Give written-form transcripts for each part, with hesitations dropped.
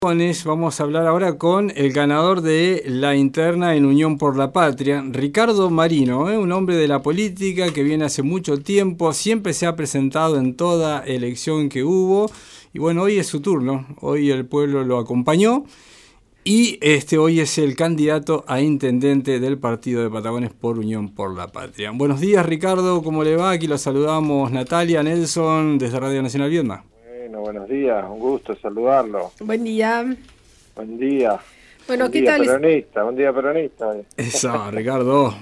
Vamos a hablar ahora con el ganador de la interna en Unión por la Patria, Ricardo Marino, un hombre de la política que viene hace mucho tiempo, siempre se ha presentado en toda elección que hubo, y bueno, hoy es su turno, hoy el pueblo lo acompañó, y hoy es el candidato a intendente del partido de Patagones por Unión por la Patria. Buenos días, Ricardo, ¿cómo le va? Aquí lo saludamos Natalia, Nelson, desde Radio Nacional Viedma. Bueno, buenos días, un gusto saludarlo. Buen día. Buen día. Bueno, buen ¿qué día tal? Peronista, buen día peronista. Eso, Ricardo.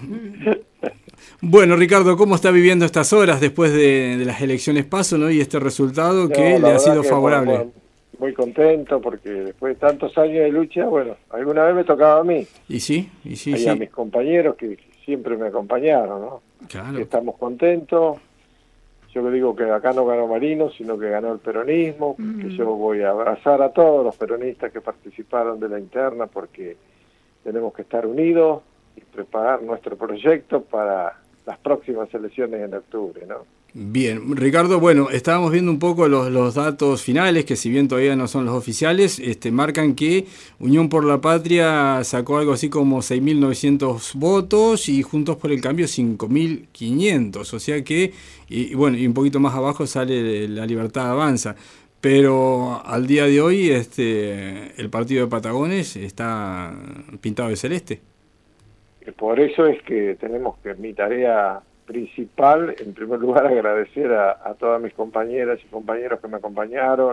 Bueno, Ricardo, ¿cómo está viviendo estas horas después de las elecciones PASO, ¿no? Y este resultado que le ha sido favorable? Muy contento porque después de tantos años de lucha, bueno, alguna vez me tocaba a mí. Y sí. A mis compañeros que siempre me acompañaron, ¿no? Claro. Que estamos contentos. Yo le digo que acá no ganó Marino, sino que ganó el peronismo, que yo voy a abrazar a todos los peronistas que participaron de la interna porque tenemos que estar unidos y preparar nuestro proyecto para las próximas elecciones en octubre, ¿no? Bien, Ricardo, bueno, estábamos viendo un poco los datos finales, que si bien todavía no son los oficiales, marcan que Unión por la Patria sacó algo así como 6.900 votos y Juntos por el Cambio 5.500, o sea que, y un poquito más abajo sale La Libertad Avanza, pero al día de hoy el partido de Patagones está pintado de celeste. Por eso es que tenemos que, mi tarea principal, en primer lugar, agradecer a todas mis compañeras y compañeros que me acompañaron,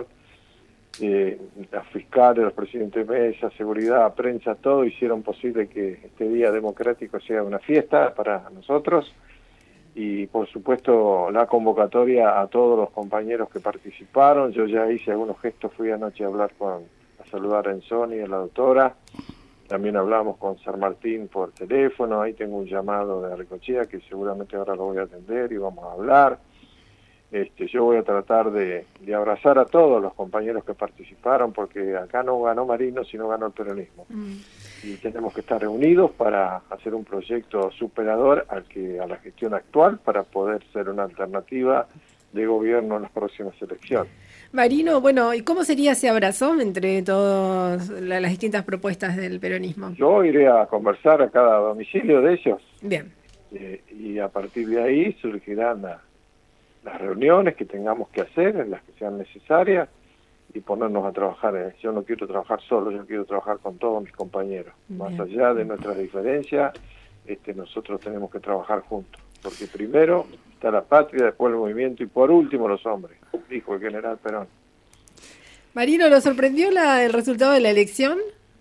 las fiscales, los presidentes de mesa, seguridad, prensa, todo hicieron posible que este día democrático sea una fiesta para nosotros, y por supuesto la convocatoria a todos los compañeros que participaron. Yo ya hice algunos gestos, fui anoche a saludar a Enzoni, a la doctora. También hablamos con San Martín por teléfono, ahí tengo un llamado de Arcochea que seguramente ahora lo voy a atender y vamos a hablar. Yo voy a tratar de abrazar a todos los compañeros que participaron, porque acá no ganó Marino, sino ganó el peronismo. Y tenemos que estar reunidos para hacer un proyecto superador a la gestión actual, para poder ser una alternativa de gobierno en las próximas elecciones. Marino, bueno, ¿y cómo sería ese abrazo entre todas las distintas propuestas del peronismo? Yo iré a conversar a cada domicilio de ellos. Bien. Y a partir de ahí surgirán las reuniones que tengamos que hacer, en las que sean necesarias, y ponernos a trabajar. Yo no quiero trabajar solo, yo quiero trabajar con todos mis compañeros. Bien. Más allá de nuestras diferencias, nosotros tenemos que trabajar juntos, porque primero está la patria, después el movimiento y por último los hombres, dijo el general Perón. Marino, ¿lo sorprendió el resultado de la elección?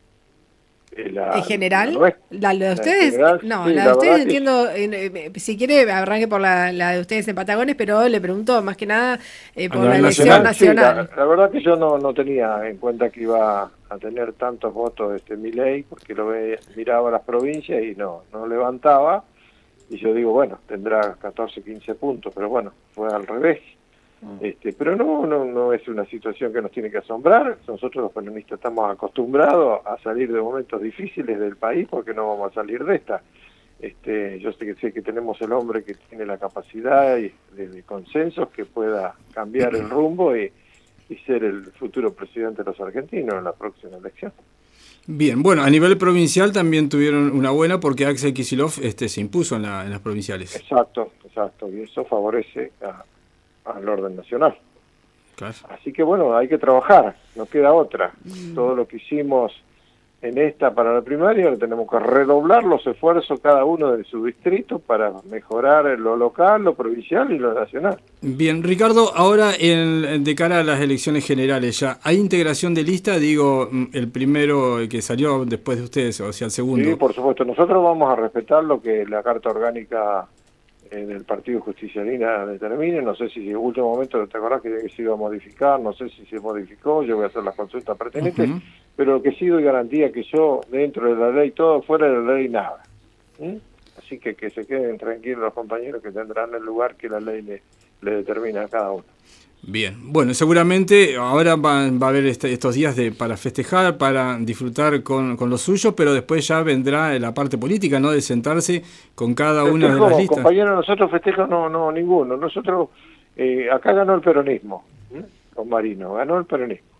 ¿En general? ¿La de ustedes? General, no, sí, la de ustedes entiendo, si quiere arranque por la de ustedes en Patagones, pero le pregunto más que nada por la elección nacional. Sí, la verdad que yo no tenía en cuenta que iba a tener tantos votos Milei, porque miraba las provincias y no levantaba. Y yo digo, bueno, tendrá 14, 15 puntos, pero bueno, fue al revés. Pero no es una situación que nos tiene que asombrar. Nosotros los peronistas estamos acostumbrados a salir de momentos difíciles del país, porque no vamos a salir de esta. Yo sé que tenemos el hombre que tiene la capacidad de consensos, que pueda cambiar el rumbo y ser el futuro presidente de los argentinos en la próxima elección. Bien, bueno, a nivel provincial también tuvieron una buena, porque Axel Kicillof se impuso en las provinciales. Exacto, y eso favorece al orden nacional. Claro. Así que bueno, hay que trabajar, no queda otra. Todo lo que hicimos en esta para la primaria, ahora tenemos que redoblar los esfuerzos cada uno de su distrito para mejorar lo local, lo provincial y lo nacional. Bien, Ricardo, ahora de cara a las elecciones generales ya, ¿hay integración de lista? Digo, el primero que salió después de ustedes, o sea, el segundo. Sí, por supuesto, nosotros vamos a respetar lo que la Carta Orgánica del Partido Justicialista determine. No sé si en último momento te acordás que se iba a modificar, no sé si se modificó, yo voy a hacer las consultas pertinentes, pero lo que sí doy garantía que yo, dentro de la ley todo, fuera de la ley nada. Así que se queden tranquilos los compañeros, que tendrán el lugar que la ley le determina a cada uno. Bien, bueno, seguramente ahora va a haber estos días para festejar, para disfrutar con los suyos, pero después ya vendrá la parte política, ¿no? De sentarse con cada una de las listas. Compañeros, nosotros festejos no ninguno. Nosotros, acá ganó el peronismo, con Marino, ganó el peronismo.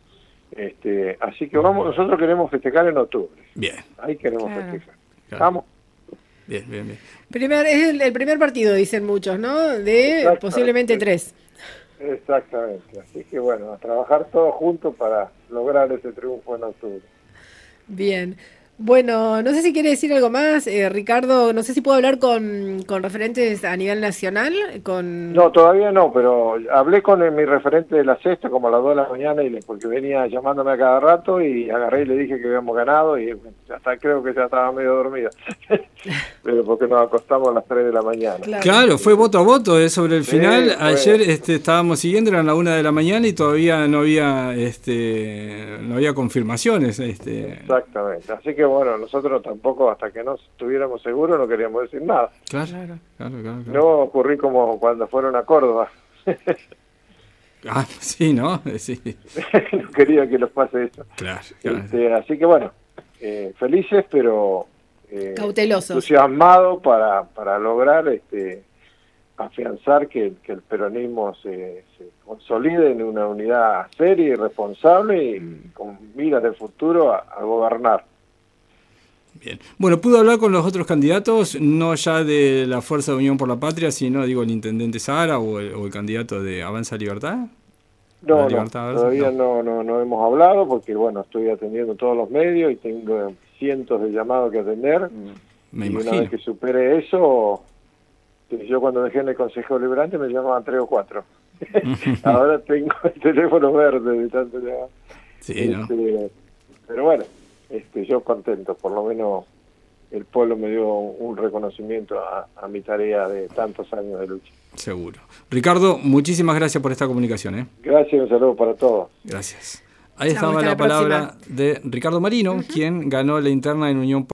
Así que nosotros queremos festejar en octubre. Bien. Ahí queremos festejar. ¿Estamos? Bien. Es el primer partido, dicen muchos, ¿no? De posiblemente 3. Exactamente. Así que bueno, a trabajar todos juntos para lograr ese triunfo en octubre. Bien. Bueno, no sé si quiere decir algo más, Ricardo. No sé si puedo hablar con referentes a nivel nacional. No, todavía no, pero hablé con mi referente de la sexta como a las 2 de la mañana porque venía llamándome a cada rato y agarré y le dije que habíamos ganado y creo que ya estaba medio dormida. Pero porque nos acostamos a las 3 de la mañana. Claro, fue voto a voto sobre el final. Sí, ayer estábamos siguiendo, eran las 1 de la mañana y todavía no había confirmaciones. Exactamente. Así que bueno, nosotros tampoco, hasta que no estuviéramos seguros, no queríamos decir nada. Claro. No ocurrí como cuando fueron a Córdoba. Sí, ¿no? Sí. No quería que nos pase eso. Claro. Así que bueno, felices, pero cautelosos. Entusiasmados para lograr afianzar que el peronismo se consolide en una unidad seria y responsable y con miras de futuro a gobernar. Bien. Bueno, ¿pudo hablar con los otros candidatos, no ya de la Fuerza de Unión por la Patria, sino, el intendente Sara o el candidato de Avanza Libertad? No, todavía no hemos hablado porque, bueno, estoy atendiendo todos los medios y tengo cientos de llamados que atender. Me imagino. Una vez que supere eso, yo cuando dejé en el Consejo Deliberante me llamaban 3 o 4. Ahora tengo el teléfono verde de tanto llamar. Sí, ¿no? Pero bueno, yo contento, por lo menos el pueblo me dio un reconocimiento a mi tarea de tantos años de lucha. Seguro. Ricardo, muchísimas gracias por esta comunicación. Gracias, un saludo para todos. Gracias. Ahí estaba la palabra de Ricardo Marino, quien ganó la interna en Unión